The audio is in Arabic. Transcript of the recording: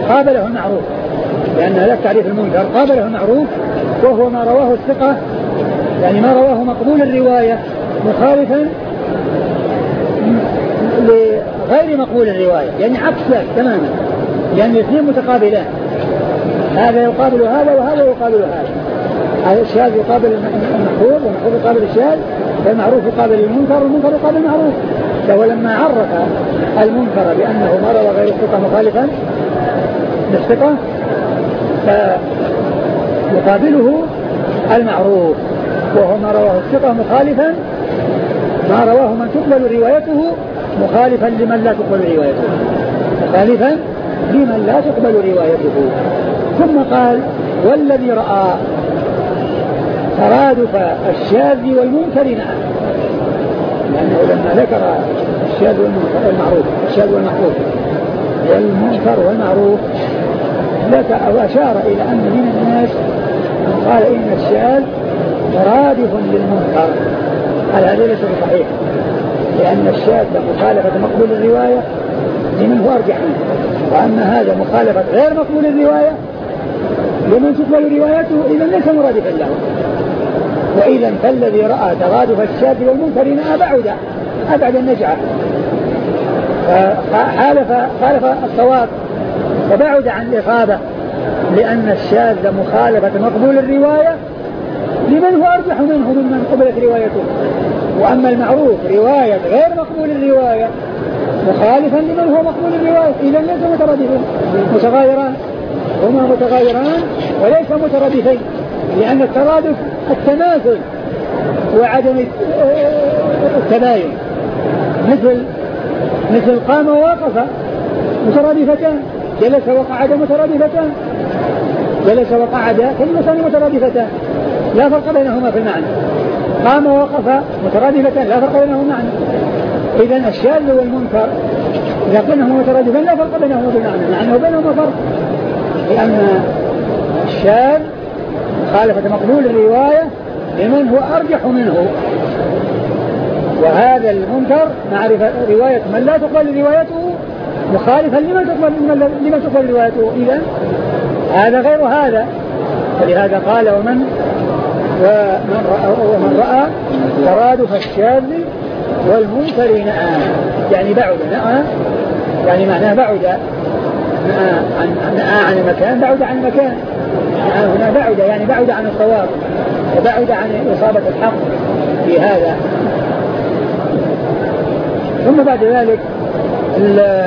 قابله المعروف، لأن هذا التعريف المنكر قابله المعروف، وهو ما رواه الثقة، يعني ما رواه مقبول الرواية مخالفا لغير مقبول الرواية، يعني عكس تماما، يعني الاثنين متقابلان، هذا يقابل هذا وهذا يقابل هذا، هذا الشاذ يقابل المحفوظ والمحفوظ يقابل الشاذ، والمعروف يقابل المنكر والمنكر يقابل المعروف. ولما عرف المنكر بأنه ما روى غير الثقة مخالفا للثقة فيقابله المعروف، وهو ما رواه الثقة مخالفا ما رواه من تقبل روايته مخالفا لمن لا تقبل روايته، مخالفا لمن لا تقبل روايته. ثم قال والذي رأى ترادف الشاذ والمنكر نعم، لأنه لما ذكر الشاذ والمعروف الشاذ والمحفوظ والمنكر والمعروف وأشار إلى أن من الناس قال إن الشاذ مرادف للمنكر، هذا ليس بصحيح، لأن الشاذ مخالفة مقبول الرواية لمن هو أرجح منه، وأما هذا مخالفة غير مقبول الرواية لمن تقبل روايته، إذا ليس مرادفا له. وإذا فالذي رأى ترادف الشاذ والمنكر أبعد النجعة، خالف الصواب وبعد عن الإصابة، لأن الشاذ مخالفة مقبول الرواية لمن هو أرجح منه ممن قبلت روايته، وأما المعروف رواية غير مقبول الرواية مخالفا لمن هو مقبول الرواية، إذا ليس مترادفين متغايران، هما متغايران وليس مترادفين، لأن الترادف التماثل وعدم التباين، مثل قام ووقف مترادفتان، جلس وقعد مترادفتان، جلس وقعد كلمتان مترادفتان لا فرق بينهما في المعنى، قام ووقف مترادفتان لا فرق بينهما معنى. إذن الشاذ والمنكر إذا كانهما مترادفان لا فرق بينهما في المعنى، لأنه بينهما فرق، لأن الشاذ مخالفة مقبول الرواية لمن هو أرجح منه، وهذا المنكر معرفة رواية من لا تقبل روايته مخالفا لمن تقبل روايته، إذن هذا غير هذا. فلهذا قال ومن رأى ترادف الشاذ والمنكر نأى، يعني بعد نأى، يعني معناه بعد نأى عن المكان، بعد عن المكان، هنا بعد يعني بعد عن الصواب وبعد عن إصابة الحق في هذا. ثم بعد ذلك